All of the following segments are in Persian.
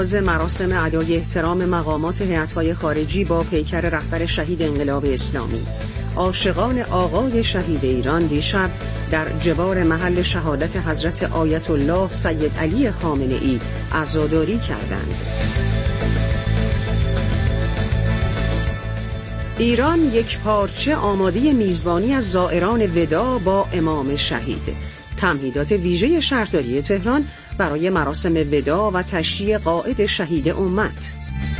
آغاز مراسم ادای احترام مقامات هیئت‌های خارجی با پیکر رهبر شهید انقلاب اسلامی. عاشقان آقای شهید ایران دیشب در جوار محل شهادت حضرت آیت الله سید علی خامنه‌ای عزاداری کردند. ایران یک پارچه آماده میزبانی از زائران وداع با امام شهید. تمهیدات ویژه شهرداری تهران برای مراسم وداع و تشییع قائد شهید امت.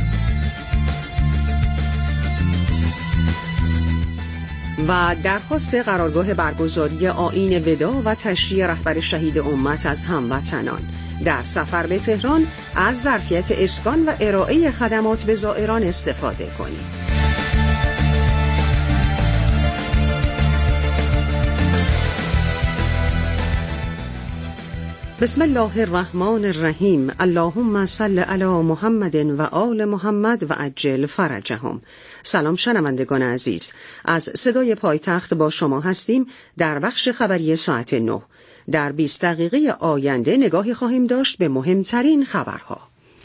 و درخواست قرارگاه برگزاری آیین وداع و تشییع رهبر شهید امت از هموطنان در سفر به تهران از ظرفیت اسکان و ارائه خدمات به زائران استفاده کنید. بسم الله الرحمن الرحیم. اللهم صل علی محمد و آل محمد و عجل فرجهم. سلام شنوندگان عزیز، از صدای پایتخت با شما هستیم در بخش خبری ساعت 9. در 20 دقیقه آینده نگاهی خواهیم داشت به مهمترین خبرها.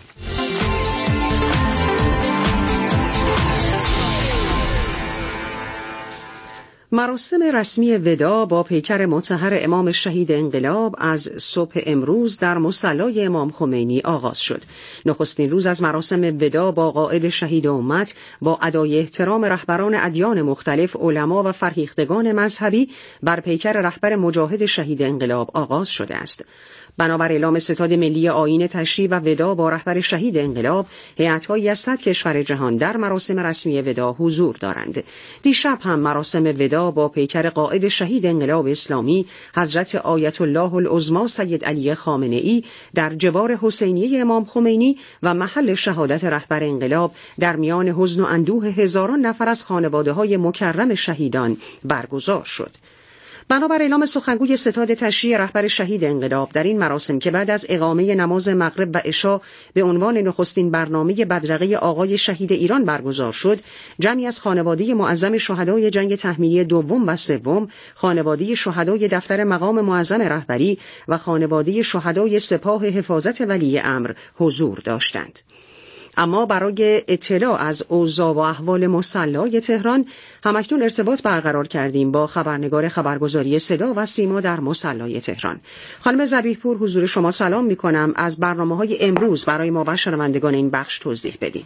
مراسم رسمی وداع با پیکر مطهر امام شهید انقلاب از صبح امروز در مصلی امام خمینی آغاز شد. نخستین روز از مراسم وداع با قائد شهید امت با ادای احترام رهبران ادیان مختلف، علما و فرهیختگان مذهبی بر پیکر رهبر مجاهد شهید انقلاب آغاز شده است. بنابر اعلام ستاد ملی آیین تشییع و وداع با رهبر شهید انقلاب، هیئت‌هایی از 100 کشور جهان در مراسم رسمی وداع حضور دارند. دیشب هم مراسم وداع با پیکر قائد شهید انقلاب اسلامی حضرت آیت الله العظمی سید علی خامنه‌ای در جوار حسینیه امام خمینی و محل شهادت رهبر انقلاب در میان حزن و اندوه هزاران نفر از خانواده‌های مکرم شهیدان برگزار شد. بنابر اعلام سخنگوی ستاد تشییع رهبر شهید انقلاب، در این مراسم که بعد از اقامه نماز مغرب و عشا به عنوان نخستین برنامه بدرقه آقای شهید ایران برگزار شد، جمعی از خانواده معظم شهدای جنگ تحمیلی دوم و سوم، خانواده شهدای دفتر مقام معظم رهبری و خانواده شهدای سپاه حفاظت ولی امر حضور داشتند. اما برای اطلاع از اوضاع و احوال مصلی تهران همکنون ارتباط برقرار کردیم با خبرنگار خبرگزاری صدا و سیما در مصلی تهران. خانم ذبیح پور، حضور شما سلام می کنم. از برنامه‌های امروز برای ما و شنوندگان این بخش توضیح بدید.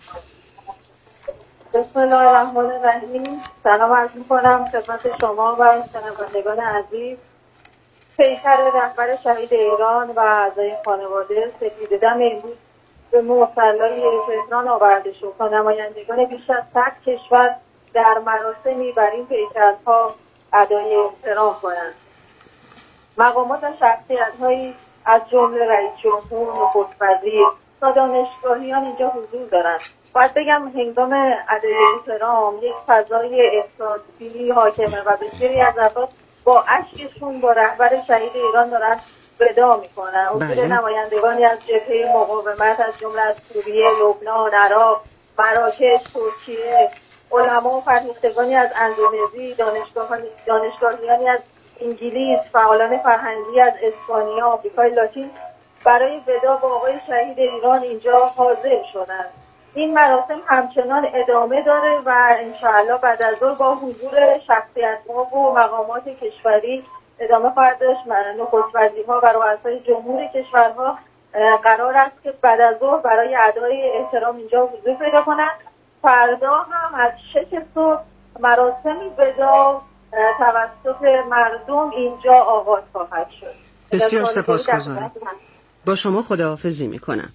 بسم الله الرحمن الرحیم. سلام عرض می کنم خدمت شما و شنوندگان عزیز. پیکر رهبر شهید ایران و اعضای خانواده سپید دم امروز به مصلی تهران آورده شد تا نمایندگان بیش از 100 کشور در مراسمی بر این پیکرها ادای احترام کنند. مقامات و شخصیت‌هایی از جمله رئیس جمهور، نخست وزیر تا دانشگاهیان اینجا حضور دارند. باید بگم هنگام ادای احترام یک فضای احساسی حاکمه و بسیاری از افراد با اشکشون با رهبر شهید ایران دارند وداع میکنن. حضور نمایندگانی از جبهه مقاومت از جمله از سوریه، لبنان، عراق، مراکش، ترکیه، علما و فرهیختگانی از اندونزی، دانشگاهیانی از انگلیس، فعالان فرهنگی از اسپانیا، آمریکای لاتین برای وداع با آقای شهید ایران اینجا حاضر شدند. این مراسم همچنان ادامه داره و انشاءالله بعد از ظهر با حضور شخصیت‌ها و مقامات کشوری ادامه خواهد داشت. نخست وزیرها و رؤسای جمهور کشورها قرار است که بعد از ظهر برای ادای احترام اینجا حضور پیدا کنند. فردا هم از 6 صبح مراسمی وداع توسط مردم اینجا آغاز خواهد شد. بسیار سپاسگزارم. با شما خداحافظی میکنم.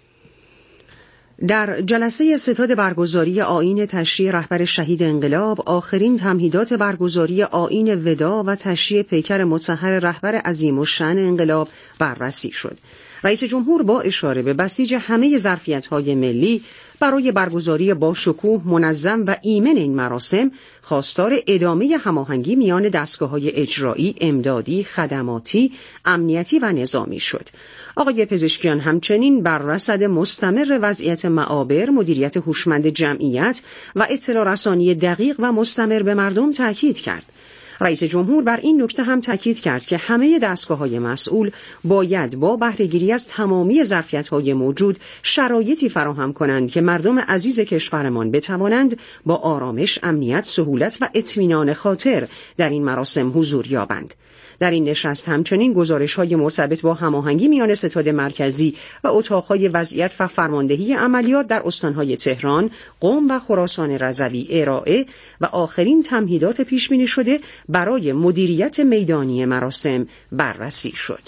در جلسه ستاد برگزاری آیین تشییع رهبر شهید انقلاب، آخرین تمهیدات برگزاری آیین وداع و تشییع پیکر مطهر رهبر عظیم الشأن انقلاب بررسی شد. رئیس جمهور با اشاره به بسیج همه ظرفیت‌های ملی برای برگزاری با شکوه، منظم و ایمن این مراسم، خواستار ادامه هماهنگی میان دستگاه‌های اجرایی، امدادی، خدماتی، امنیتی و نظامی شد. آقای پزشکیان همچنین بر رصد مستمر وضعیت معابر، مدیریت هوشمند جمعیت و اطلاع رسانی دقیق و مستمر به مردم تاکید کرد. رئیس جمهور بر این نکته هم تاکید کرد که همه دستگاه‌های مسئول باید با بهره‌گیری از تمامی ظرفیت‌های موجود شرایطی فراهم کنند که مردم عزیز کشورمان بتوانند با آرامش، امنیت، سهولت و اطمینان خاطر در این مراسم حضور یابند. در این نشست همچنین گزارش‌های مرتبط با هماهنگی میان ستاد مرکزی و اتاق‌های وضعیت و فرماندهی عملیات در استان‌های تهران، قم و خراسان رضوی ارائه و آخرین تمهیدات پیش‌بینی شده برای مدیریت میدانی مراسم بررسی شد.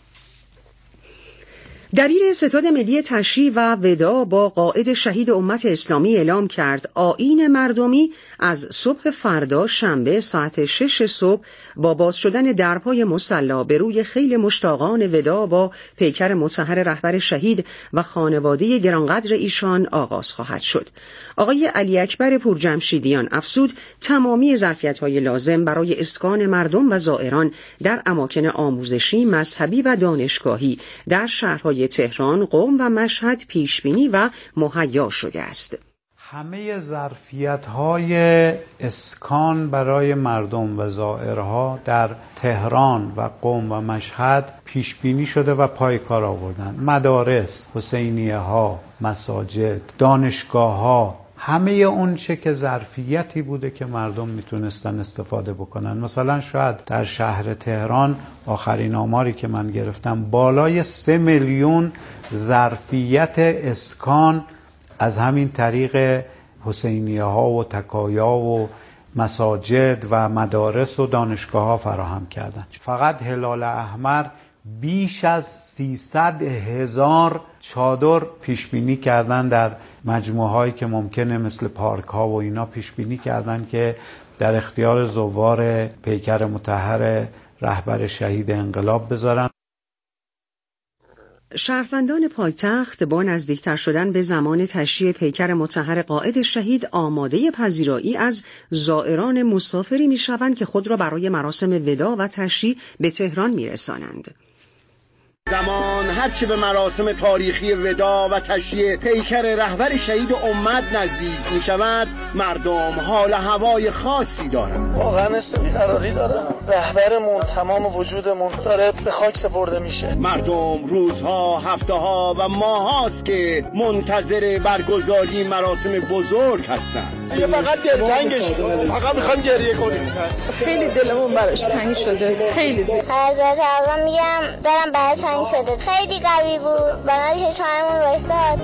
دبیر ستاد ملی تشییع و وداع با قائد شهید امت اسلامی اعلام کرد آیین مردمی از صبح فردا شنبه ساعت 6 صبح با باز شدن درپای مصلی به روی خیل مشتاقان وداع با پیکر مطهر رهبر شهید و خانواده گرانقدر ایشان آغاز خواهد شد. آقای علی اکبر پورجمشیدیان افزود تمامی ظرفیت‌های لازم برای اسکان مردم و زائران در اماکن آموزشی، مذهبی و دانشگاهی در شهرهای تهران، قم و مشهد پیشبینی و مهیا شده است. همه ظرفیت‌های اسکان برای مردم و زائرها در تهران و قم و مشهد پیشبینی شده و پای کار آوردن. مدارس، حسینیه‌ها، مساجد، دانشگاه‌ها، همه اون چه که ظرفیتی بوده که مردم میتونستن استفاده بکنن. مثلا شاید در شهر تهران آخرین آماری که من گرفتم بالای 3 میلیون ظرفیت اسکان از همین طریق حسینیه ها و تکایا و مساجد و مدارس و دانشگاه ها فراهم کردن. فقط هلال احمر بیش از 300,000 چادر پیش بینی کردن در مجموعه هایی که ممکنه مثل پارک ها و اینا پیش بینی کردن که در اختیار زوار پیکر مطهر رهبر شهید انقلاب بذارن. شهروندان پایتخت با نزدیکتر شدن به زمان تشییع پیکر مطهر قائد شهید آماده پذیرایی از زائران مسافری میشوند که خود را برای مراسم وداع و تشییع به تهران میرسانند. زمان هرچه به مراسم تاریخی وداع و تشییع پیکر رهبر شهید امت نزدیک می شود، مردم حال هوای خاصی دارند. واقعا حس بیقراری دارم. رهبرمون تمام وجودمون داره به خاک سپرده میشه. مردم روزها، هفته‌ها و ماهاست که منتظر برگزاری مراسم بزرگ هستند. یه فقط دلتنگش فقط میخوام گریه کنیم. خیلی دلمون براش تنگ شده. خیلی زیاد. حضرت آقا میگم برام برای تنگ شده. خیلی قوی بود. برای چشممون وایساد.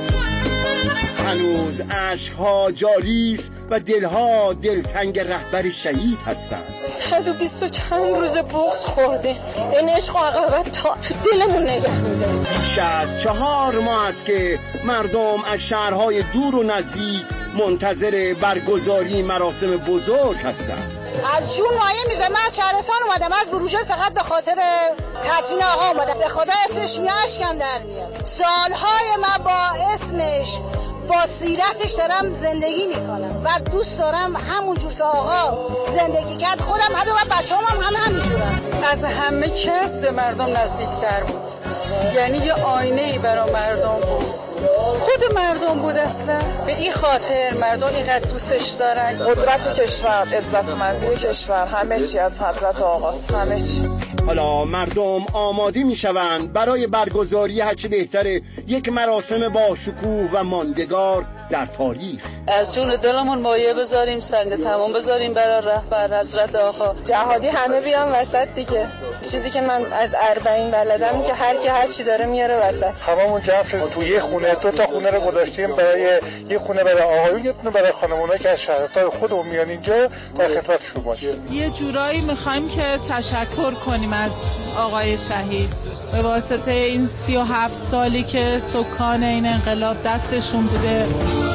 هنوز عشقها جاری است و دلها دلتنگ رهبر شهید هستند. 120 چند روز بغض خورده. این عشق و عقبت تا تو دلمون نگه می‌داره. بیش از 4 ماه است که مردم از شهرهای دور و نزدیک منتظر برگزاری مراسم بزرگ هستند. از جون مایه میزه. من از شهرستان اومدم، از بروجرد فقط به خاطر تدفین آقا اومدم. به خدا اسمش اشکم در میاد. سالهای من با اسمش، با سیرتش دارم زندگی میکنم و دوست دارم همونجور که آقا زندگی کرد خودم حتی و بچه‌ام هم همینجورم. از همه کس به مردم نزدیکتر بود. یعنی یه آینه‌ای برای مردم بود. خود مردم بود اصلا. به این خاطر مردم اینقدر دوستش دارن. قدرت کشور، عزتمندی کشور، همه چی از حضرت آقاست، همه چی. حالا مردم آماده میشوند برای برگزاری هرچه بهتره یک مراسم با شکوه و ماندگار در تاریخ. از جون دلمون مایه بذاریم، سنگ تمام بذاریم برای رهبر حضرت آقا. جهادی همه بیان وسط دیگه. چیزی که من از 40 بلدم که هر کی هر چی داره میاره وسط. هممون جمع شدیم تو یه خونه، 2 تا خونه رو گذاشتیم برای یه خونه برای آقایون، یه خونه برای خانم‌ها که از شهرستان خودمون میان اینجا در خدمتشون باشیم. یه جورایی می‌خوایم که تشکر کنیم از آقای شهید به واسطه این 37 سالی که سکان این انقلاب دستشون بوده.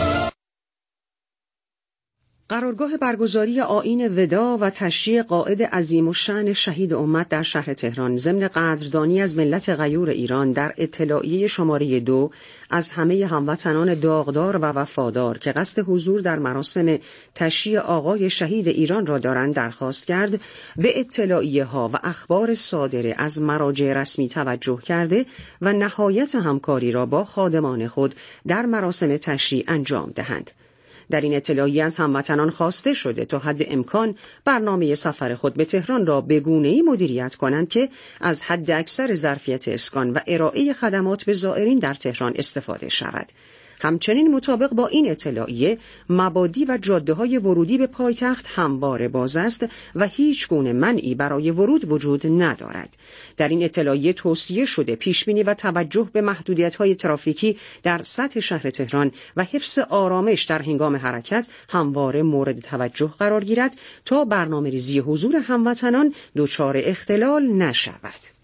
قرارگاه برگزاری آیین وداع و تشییع قائد عظیم الشأن شهید امت در شهر تهران ضمن قدردانی از ملت غیور ایران در اطلاعیه شماره 2 از همه هموطنان داغدار و وفادار که قصد حضور در مراسم تشییع آقای شهید ایران را دارند درخواست کرد به اطلاعیه ها و اخبار صادره از مراجع رسمی توجه کرده و نهایت همکاری را با خادمان خود در مراسم تشییع انجام دهند. در این اطلاعیه از هموطنان خواسته شده تا حد امکان برنامه سفر خود به تهران را به گونه‌ای مدیریت کنند که از حد اکثر ظرفیت اسکان و ارائه خدمات به زائرین در تهران استفاده شود. همچنین مطابق با این اطلاعیه مبادی و جاده‌های ورودی به پایتخت همواره باز است و هیچ گونه منعی برای ورود وجود ندارد. در این اطلاعیه توصیه شده پیشبینی و توجه به محدودیت‌های ترافیکی در سطح شهر تهران و حفظ آرامش در هنگام حرکت همواره مورد توجه قرار گیرد تا برنامه‌ریزی حضور هموطنان دچار اختلال نشود.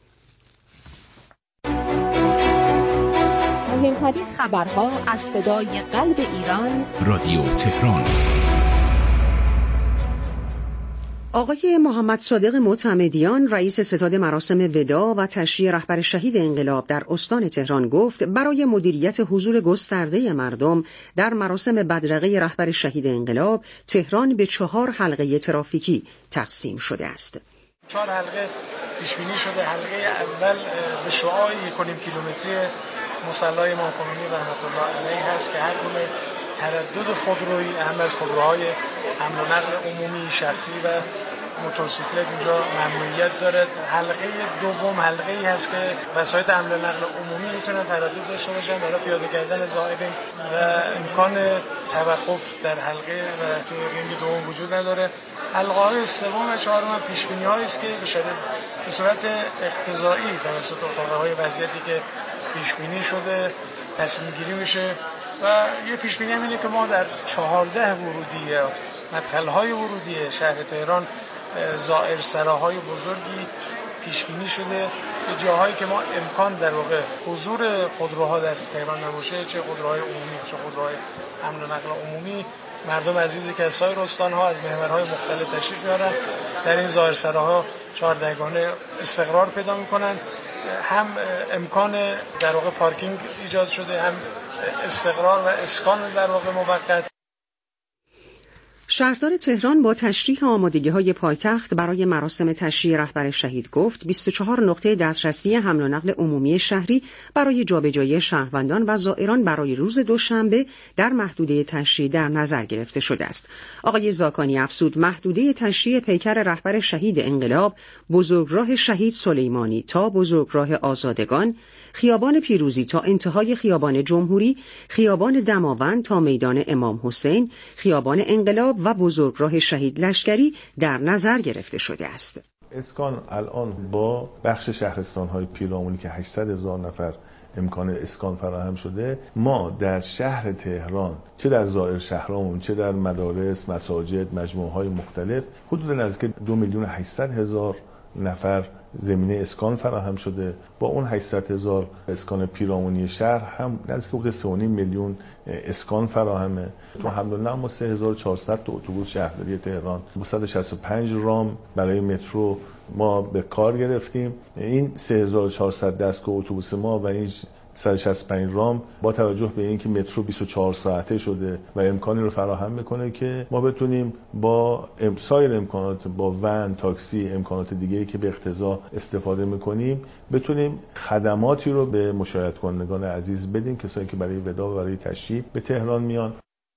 مهمترین خبرها از صدای قلب ایران، رادیو تهران. آقای محمد صادق معتمدیان رئیس ستاد مراسم وداع و تشییع رهبر شهید انقلاب در استان تهران گفت برای مدیریت حضور گسترده مردم در مراسم بدرقه رهبر شهید انقلاب تهران به 4 حلقه ترافیکی تقسیم شده است. 4 حلقه پیش بینی شده. حلقه اول به شعاع 1.5 کیلومتری مصلی امام خمینی رحمت الله علیه هست که هر گونه تردد خودرویی اهم از خودروهای حمل و نقل عمومی شخصی و موتورسیکلت اینجا ممنوعیت دارد. حلقه دوم حلقه‌ای هست که وسایل حمل و نقل عمومی میتونن تردد داشته باشن برای پیاده کردن زائرین و امکان توقف در حلقه و توی رینگ دوم وجود نداره. حلقه‌های سوم و چهارم پیش‌بینی‌هایی است که به صورت اقتضایی توسط اتاق‌های وضعیتی که پیش بینی شده تصمیم گیری میشه و یه پیش بینی اینه که ما در 14 ورودی مدخل‌های ورودی شهر تهران زائر سراهای بزرگی پیش بینی شده به جاهایی که ما امکان در واقع حضور خودروها در تهران نباشه، چه خودروهای عمومی چه خودروهای حمل و نقل عمومی. مردم عزیزی که از سایر استان‌ها از محورهای مختلف تشریف میارن در این زائر سراها 14 گانه استقرار پیدا میکنن. هم امکان در واقع پارکینگ ایجاد شده، هم استقرار و اسکان در واقع موقت. شهردار تهران با تشریح آمادگی‌های پایتخت برای مراسم تشییع رهبر شهید گفت 24 نقطه دسترسی حمل و نقل عمومی شهری برای جابجایی شهروندان و زائران برای روز دوشنبه در محدوده تشییع در نظر گرفته شده است. آقای زاکانی افزود محدوده تشییع پیکر رهبر شهید انقلاب بزرگراه شهید سلیمانی تا بزرگراه آزادگان، خیابان پیروزی تا انتهای خیابان جمهوری، خیابان دماوند تا میدان امام حسین، خیابان انقلاب و بزرگراه شهید لشکری در نظر گرفته شده است. اسکان الان با بخش شهرستان‌های پیرامونی که 800,000 نفر امکان اسکان فراهم شده، ما در شهر تهران چه در زائر شهرامون چه در مدارس، مساجد، مجموعه‌های مختلف حدود نزدیک 2,800,000 نفر زمینه اسکان فراهم شده. با اون 800,000 اسکان پیرامونی شهر هم نزدیک حدود 3.5 میلیون اسکان فراهمه. تو حمل و نقل ما 3400 تا اتوبوس شهرداری تهران، 265 رام برای مترو ما به کار گرفتیم. این 3400 دستگاه اتوبوس ما و این 165 رام با توجه به اینکه مترو 24 ساعته شده و امکانی رو فراهم میکنه که ما بتونیم با سایر امکانات، با ون، تاکسی، امکانات دیگه‌ای که به اقتضا استفاده میکنیم بتونیم خدماتی رو به مشاهده کنندگان عزیز بدیم، کسایی که برای وداع و برای تشریف به تهران میان.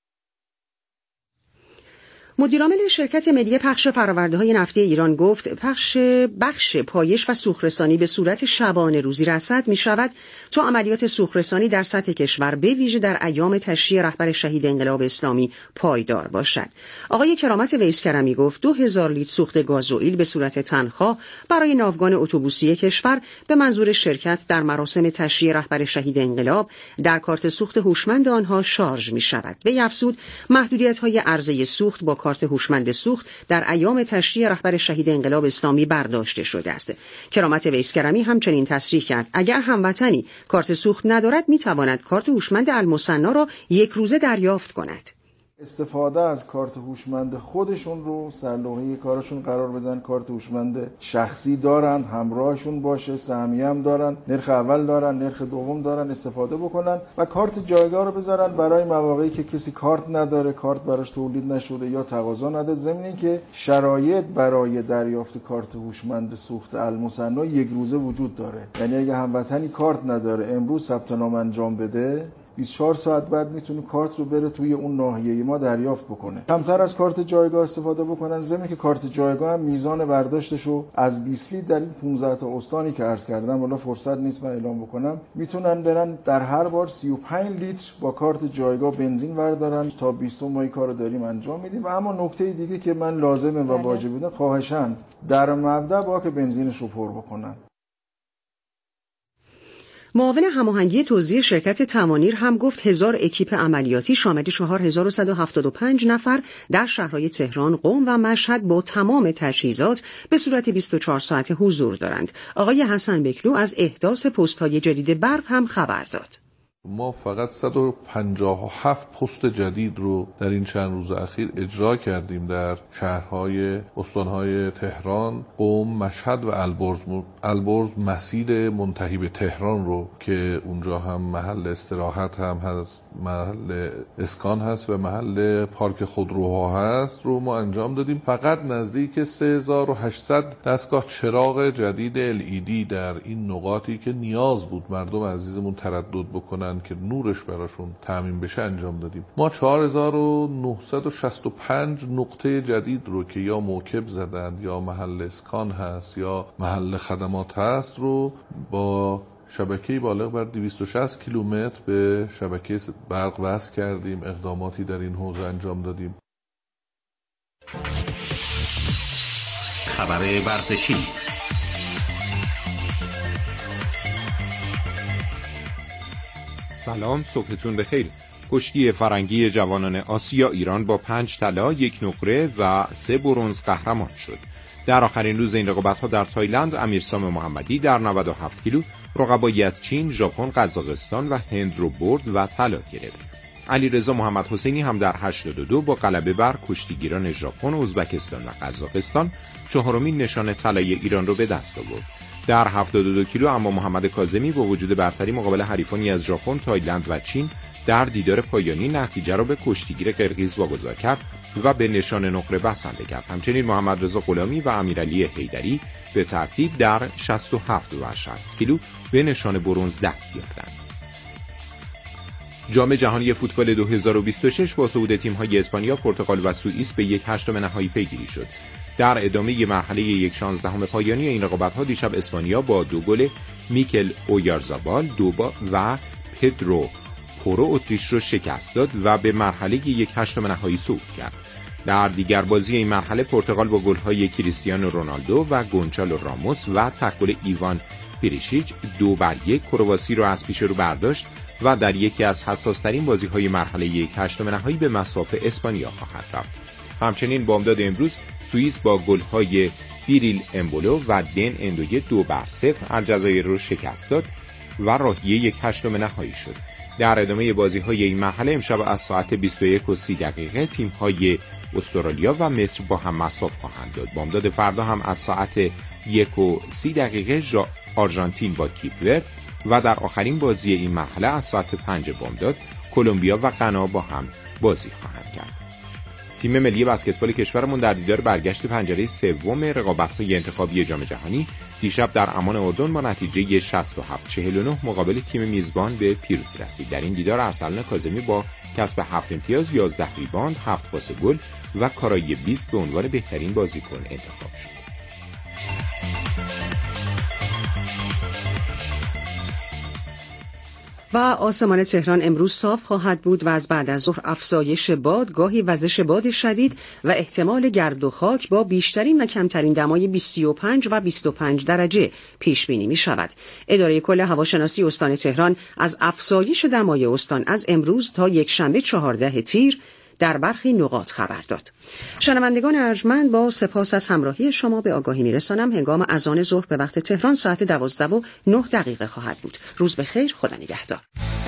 مدیرعامل شرکت ملی پخش فرآورده‌های نفتی ایران گفت بخش پایش و سوخت‌رسانی به صورت شبانه روزی رصد می‌شود تا عملیات سوخت‌رسانی در سطح کشور به ویژه در ایام تشییع رهبر شهید انقلاب اسلامی پایدار باشد. آقای کرامت ویسکرمی گفت 2000 لیتر سوخت گازوئیل به صورت تنخواه برای ناوگان اتوبوسی کشور به منظور شرکت در مراسم تشییع رهبر شهید انقلاب در کارت سوخت هوشمند آنها شارژ می‌شود. وی افزود محدودیت‌های عرضه سوخت با کارت هوشمند سوخت در ایام تشییع رهبر شهید انقلاب اسلامی برداشته شده است. کرامت ویسکرمی همچنین تصریح کرد اگر هموطنی کارت سوخت ندارد میتواند کارت هوشمند المثنی را یک روزه دریافت کند. استفاده از کارت هوشمند خودشون رو سرلوحه کارشون قرار بدن. کارت هوشمند شخصی دارن، همراهشون باشه، سهمیه هم دارن، نرخ اول دارن، نرخ دوم دارن، استفاده بکنن و کارت جایگاه رو بذارن برای مواقعی که کسی کارت نداره، کارت براش تولید نشده یا تقاضا نداره، ضمن که شرایط برای دریافت کارت هوشمند سوخت المثنی یک روزه وجود داره. یعنی اگه هموطنی کارت نداره امروز ثبت نام انجام بده 24 ساعت بعد میتونه کارت رو بره توی اون ناحیه ما دریافت بکنه. کمتر از کارت جایگاه استفاده بکنن، ضمن که کارت جایگاه هم میزان برداشتش رو از 20 لیتر در این 15 تا استانی که عرض کردم، والا فرصت نیست من اعلام بکنم، میتونن برن در هر بار 35 لیتر با کارت جایگاه بنزین بردارن. تا 20 ما این کارو داریم انجام میدیم. و اما نکته دیگه که من لازمه و واجب بوده، خواهشاً در مبدا باک بنزینش رو پر بکنن. معاون هماهنگی توزیع شرکت تمانیر هم گفت 1000 اکیپ عملیاتی شامل 4175 نفر در شهرهای تهران، قم و مشهد با تمام تجهیزات به صورت 24 ساعته حضور دارند. آقای حسن بکلو از احداث پست‌های جدید برق هم خبر داد. ما فقط 157 پست جدید رو در این چند روز اخیر اجرا کردیم در شهرهای استانهای تهران، قم، مشهد و البرز مسیر منتهی به تهران رو که اونجا هم محل استراحت هم هست، محل اسکان هست و محل پارک خودروها هست رو ما انجام دادیم. فقط نزدیک 3800 دستگاه چراغ جدید LED در این نقاطی که نیاز بود مردم عزیزمون تردد بکنن که نورش براشون تامین بشه انجام دادیم. ما 4965 نقطه جدید رو که یا موکب زدند یا محل اسکان هست یا محل خدمات هست رو با شبکه بالغ بر 260 کیلومتر به شبکه برق وصل کردیم. اقداماتی در این حوزه انجام دادیم. خبر ورزشی. سلام، صبحتون بخیر. کشتی فرنگی جوانان آسیا ایران با 5 طلا، 1 نقره و 3 برنز قهرمان شد. در آخرین روز این رقابت‌ها در تایلند امیرسام محمدی در 97 کیلو رقبایی از چین، ژاپن، قزاقستان و هند رو برد و طلا گرفت. علیرضا محمد حسینی هم در 82 با غلبه بر کشتیگیران ژاپن، ازبکستان و قزاقستان چهارمین نشان طلای ایران رو به دست آورد. در 72 کیلو اما محمد کاظمی با وجود برتری مقابل حریفانی از ژاپن، تایلند و چین در دیدار پایانی نتیجه را به کشتیگیر قرقیز واگذار کرد و به نشان نقره بسنده کرد. همچنین محمد رضا غلامی و امیرعلی حیدری به ترتیب در 67 و 60 کیلو به نشان برنز دست یافتند. جام جهانی فوتبال 2026 با صعود تیم‌های اسپانیا، پرتغال و سوئیس به 1/8 نهایی پیگیری شد. در ادامه مرحله 1/16 پایانی این رقابت‌ها دیشب اسپانیا با 2 گل میکل اویارزابال و پدرو پورو اتریش رو شکست داد و به مرحله 1/8 نهایی صعود کرد. در دیگر بازی این مرحله پرتغال با گل‌های کریستیانو رونالدو و گونچالو راموس و تک گل ایوان پریشیچ 2-1 کرواسی رو از پیش رو برداشت و در یکی از حساس‌ترین بازی‌های مرحله 1/8 نهایی به مصاف اسپانیا خواهد رفت. همچنین بامداد امروز سوئیس با گل‌های بیریل امبولو و دن اندویه 2-0 الجزایر رو شکست داد و راهی 1/8 نهایی شد. در ادامه بازی‌های این مرحله امشب از ساعت 21:30 تیم‌های استرالیا و مصر با هم مصاف خواهند داد. بامداد فردا هم از ساعت 1:30 آرژانتین با کیپ ورد و در آخرین بازی این مرحله از ساعت 5 بامداد کلمبیا و غنا با هم بازی خواهند کرد. تیم ملی بسکتبال کشورمون در دیدار برگشت پنجره سوم رقابت‌های انتخابی جام جهانی دیشب در عمان اردن با نتیجه 67-49 مقابل تیم میزبان به پیروزی رسید. در این دیدار ارسلان کاظمی با کسب 7 امتیاز، 11 ریباند، 7 پاس گل و کارایی 20 به عنوان بهترین بازیکن انتخاب شد. و آسمان تهران امروز صاف خواهد بود و از بعد از ظهر افزایش باد، گاهی وزش باد شدید و احتمال گرد و خاک با بیشترین و کمترین دمای 25 و 25 درجه پیش بینی می شود. اداره کل هواشناسی استان تهران از افزایش دمای استان از امروز تا یکشنبه 14 تیر در برخی نقاط خبر داد. شنوندگان ارجمند، با سپاس از همراهی شما به آگاهی میرسانم هنگام اذان ظهر به وقت تهران ساعت 12:09 خواهد بود. روز بخیر، خدا نگهدار.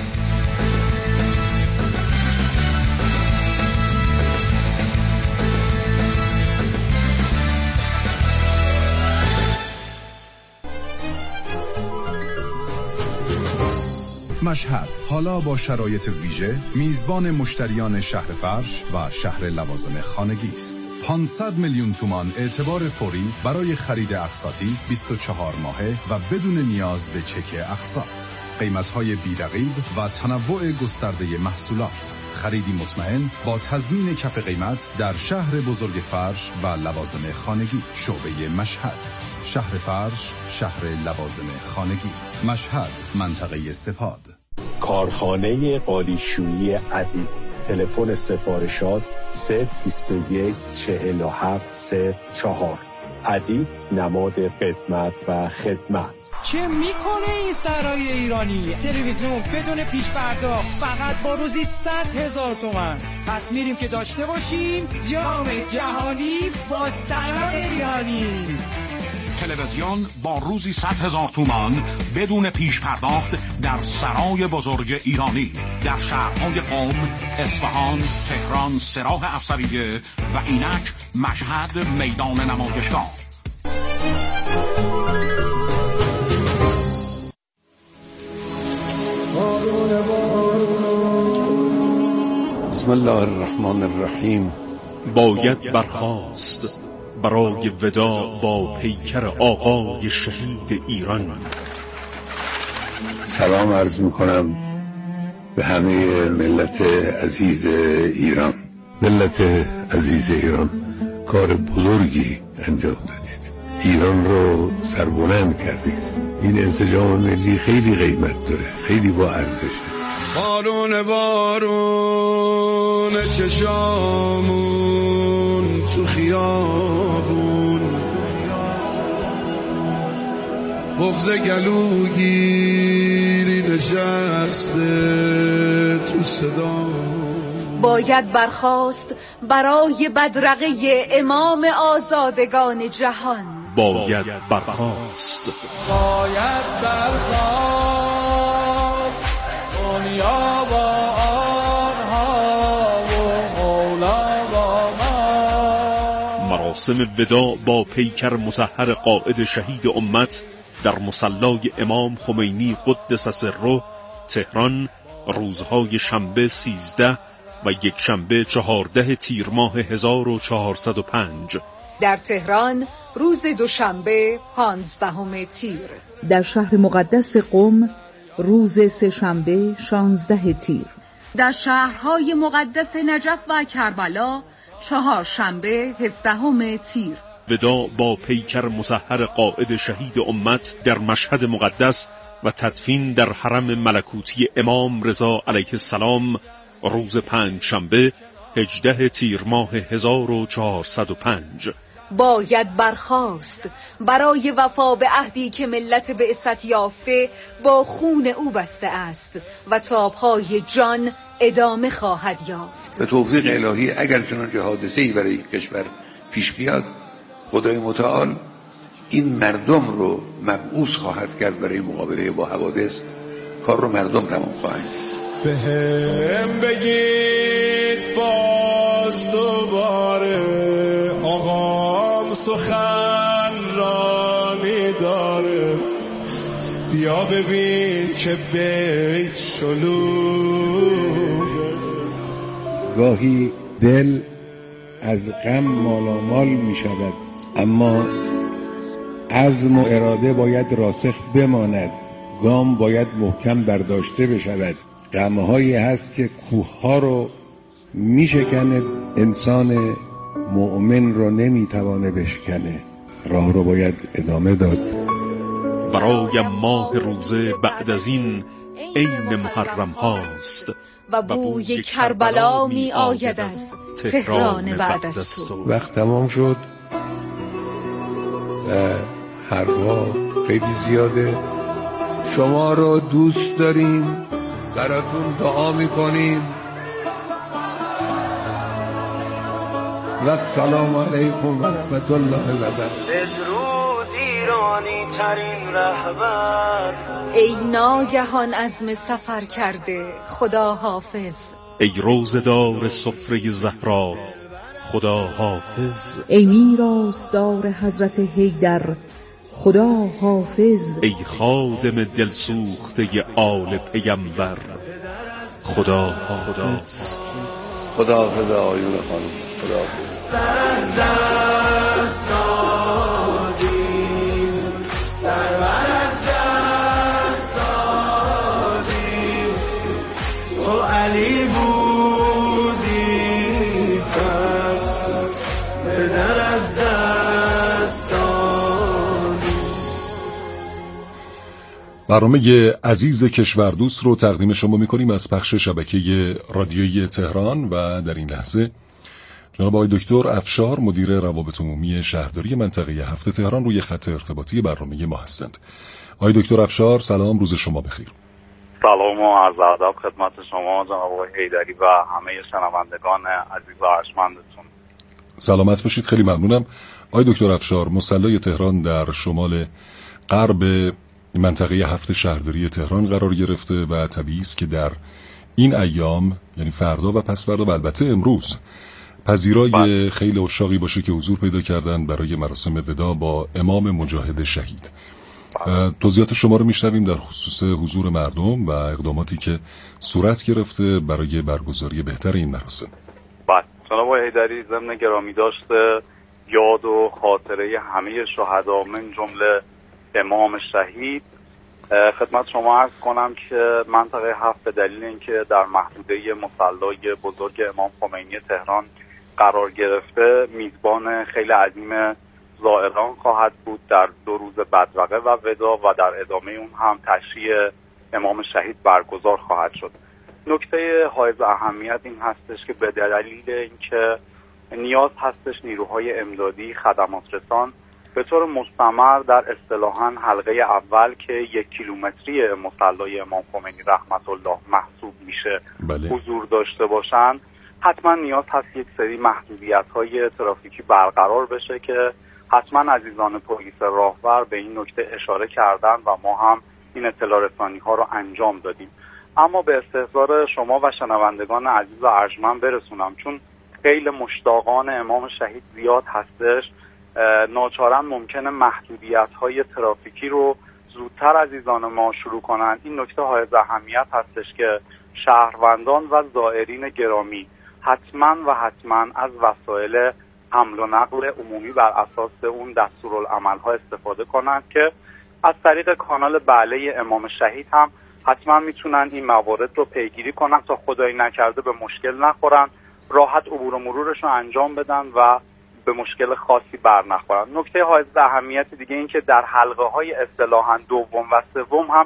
مشهد حالا با شرایط ویژه میزبان مشتریان شهر فرش و شهر لوازم خانگی است. 500 میلیون تومان اعتبار فوری برای خرید اقساطی 24 ماهه و بدون نیاز به چک اقساط. قیمت‌های بی‌رقیب و تنوع گسترده محصولات. خریدی مطمئن با تضمین کف قیمت در شهر بزرگ فرش و لوازم خانگی. شعبه مشهد، شهر فرش، شهر لوازم خانگی. مشهد، منطقه سپاد. کارخانه قالیشویی ادیب. تلفن سفارشات 021 47 04. ادیب، نماد قدمت و خدمت. چه میکنه این سرای ایرانی؟ تلویزیون بدون پیش پرداخت فقط با روزی 100,000 تومان. پس میریم که داشته باشیم جام جهانی با سرای ایرانی. تلویزیون با روزی 100,000 تومان بدون پیش پرداخت در سرای بزرگ ایرانی در شهرهای قم، اصفهان، تهران، سراح افسریه و اینک مشهد میدان نمایشگاه. بسم الله الرحمن الرحیم. باید برخاست برای ودا با پیکر آقای شهید ایران. سلام عرض میکنم به همه ملت عزیز ایران. ملت عزیز ایران کار بزرگی انجام دادید، ایران رو سربلند کردید. این انسجام ملی خیلی قیمت داره، خیلی با ارزشه. بارون بارون چشامون تو خیابون، بغض گلوگیری نشسته تو صدا. باید برخاست برای بدرقه امام آزادگان جهان. باید برخاست، باید برخاست دنیا با آنها و مولا با ما. مراسم ودا با پیکر مطهر قائد شهید امت در مصلای امام خمینی قدس سره تهران روزهای شنبه 13 و یک شنبه 14 تیر ماه 1405. در تهران روز دوشنبه 15 تیر. در شهر مقدس قم روز سه‌شنبه 16 تیر. در شهرهای مقدس نجف و کربلا چهارشنبه 17 تیر. ودا با پیکر مطهر قائد شهید امت در مشهد مقدس و تدفین در حرم ملکوتی امام رضا علیه السلام روز پنجشنبه 18 تیر ماه 1405. باید برخاست برای وفا به عهدی که ملت بعثت یافته با خون او بسته است و تابهای جان ادامه خواهد یافت. به توفیق الهی اگر چنانچه حادثه‌ای برای کشور پیش بیاد، خدای متعال این مردم رو مبعوث خواهد کرد برای مقابله با حوادث. کار رو مردم تمام خواهند. به هم بگید باز دوباره آقام سخن رانی داره. بیا ببین که بیت شلوغه. گاهی دل از غم مالامال می شود، اما عزم و اراده باید راسخ بماند. گام باید محکم برداشته بشود. غمهایی هست که کوهها رو می شکنه، انسان مؤمن رو نمی توانه بشکنه. راه رو باید ادامه داد. برای ماه روزه بعد از این عین محرم هاست و بوی کربلا می آید از تهران بعد از تو. وقت تمام شد و حرفا خیلی زیاده. شما رو دوست داریم، براتون دعا میکنیم و السلام علیکم و رحمت الله و برکاته. بدرود ایرانی ترین رهبر. ای ناگهان عزم سفر کرده خدا حافظ. ای روزدار سفره زهرا خدا حافظ. ای میراثدار حضرت حیدر خدا حافظ. ای خادم دلسوخته آل پیمبر خدا حافظ. خدا حافظ آیون خانم. خدا حافظ. سر از دست دادیم، سرور از دست دادیم. برنامه عزیز کشوردوست رو تقدیم شما می‌کنیم از پخش شبکه رادیویی تهران و در این لحظه جناب آقای دکتر افشار مدیر روابط عمومی شهرداری منطقه 7 تهران روی خط ارتباطی برنامه ما هستند. آقای دکتر افشار سلام، روز شما بخیر. سلام و عرض ادب خدمت شما جناب آقای حیدری و همه شنوندگان عزیز و ارجمندتون. سلامت باشید، خیلی ممنونم. آقای دکتر افشار، مصلی تهران در شمال غرب منطقه 7 شهرداری تهران قرار گرفته و طبیعی است که در این ایام، یعنی فردا و پس فردا و البته امروز، پذیرای خیلی عشاقی باشه که حضور پیدا کردن برای مراسم وداع با امام مجاهد شهید. توضیحات شما رو میشنویم در خصوص حضور مردم و اقداماتی که صورت گرفته برای برگزاری بهتر این مراسم. بله جناب حیدری، ضمن گرامی داشته یاد و خاطره همه شهدا من جمله امام شهید خدمت شما عرض کنم که منطقه 7 به دلیل اینکه در محدوده مصلی بزرگ امام خمینی تهران قرار گرفته میزبان خیلی عظیم زائران خواهد بود در 2 روز بدرقه و وداع و در ادامه اون هم تشییع امام شهید برگزار خواهد شد. نکته حائز اهمیت این هستش که به دلیل اینکه نیاز هستش نیروهای امدادی خدمات رسان به طور مستمر در اصطلاحاً حلقه اول که 1 کیلومتری مصلی امام خمینی رحمت الله محسوب میشه حضور داشته باشن، حتما نیاز هست یک سری محدودیت‌های ترافیکی برقرار بشه که حتما عزیزان پلیس راهور به این نکته اشاره کردن و ما هم این اطلاع رسانی‌ها رو انجام دادیم. اما به استحضار شما و شنوندگان عزیز و ارجمند برسونم، چون خیلی مشتاقان امام شهید زیاد هستش، ناچارن ممکنه محدودیت‌های ترافیکی رو زودتر عزیزان ما شروع کنن. این نکته حائز اهمیت هستش که شهروندان و زائرین گرامی حتما از وسایل حمل و نقل عمومی بر اساس اون دستورالعمل‌ها استفاده کنند که از طریق کانال بله امام شهید هم حتما میتونن این موارد رو پیگیری کنن تا خدایی نکرده به مشکل نخورن، راحت عبور و مرورش رو انجام بدن و به مشکل خاصی بر نخورن. نکته حائز اهمیت دیگه این که در حلقه‌های اصطلاحاً دوم و سوم هم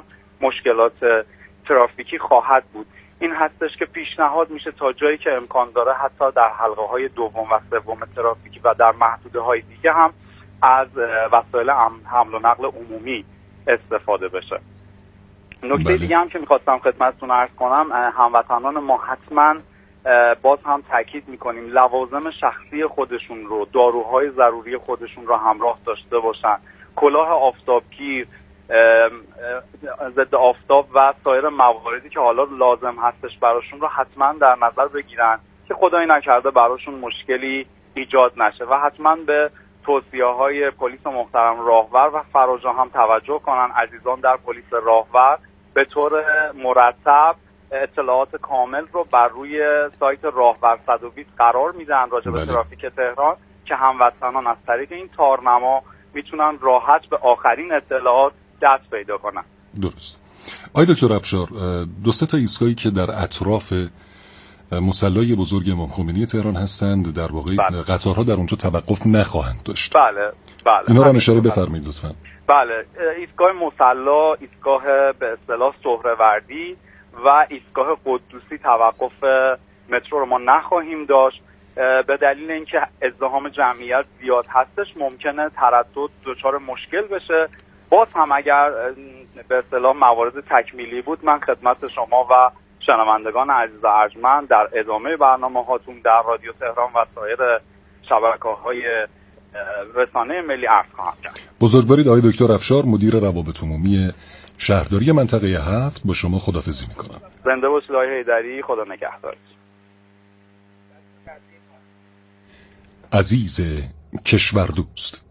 مشکلات ترافیکی خواهد بود. این هستش که پیشنهاد میشه تا جایی که امکان داره حتی در حلقه‌های دوم و سوم ترافیکی و در محدوده‌های دیگه هم از وسایل حمل و نقل عمومی استفاده بشه. نکته دیگه هم که می‌خواستم خدمتتون عرض کنم، هموطنان ما حتما باز هم تاکید می‌کنیم لوازم شخصی خودشون رو، داروهای ضروری خودشون رو همراه داشته باشن، کلاه آفتابگیر، ضد آفتاب و سایر مواردی که حالا لازم هستش براشون رو حتما در نظر بگیرن که خدایی نکرده براشون مشکلی ایجاد نشه و حتما به توصیه‌های پلیس محترم راهور و فراجا هم توجه کنن. عزیزان در پلیس راهور به طور مرتب اطلاعات کامل رو بر روی سایت راهور 120 قرار میدن راجع به ترافیک تهران که هموطنان از طریق این تارنما میتونن راحت به آخرین اطلاعات دست پیدا کنن. درست. آقای دکتر افشار، 2-3 تا ایستگاهی که در اطراف مصلی بزرگ امام خمینی تهران هستند، در واقع قطارها در اونجا توقف نخواهند داشت. بله. اینا رو اشاره بفرمایید لطفاً. بله، ایستگاه مصلی، ایستگاه به اصطلاح سهروردی و ایستگاه قدوسی توقف مترو رو ما نخواهیم داشت. به دلیل اینکه ازدحام جمعیت زیاد هستش ممکنه تردد دچار مشکل بشه. باز هم اگر به اصطلاح موارد تکمیلی بود من خدمت شما و شنوندگان عزیز و ارجمند در ادامه برنامه هاتون در رادیو تهران و سایر شبکه‌های رسانه ملی عرض خواهم کرد. بزرگوارید آقای دکتر افشار، مدیر روابط عمومی شهرداری منطقه 7، با شما خداحافظی میکنم. زنده باشید آقای حیدری، خدا نگهدار. عزیز کشوردوست.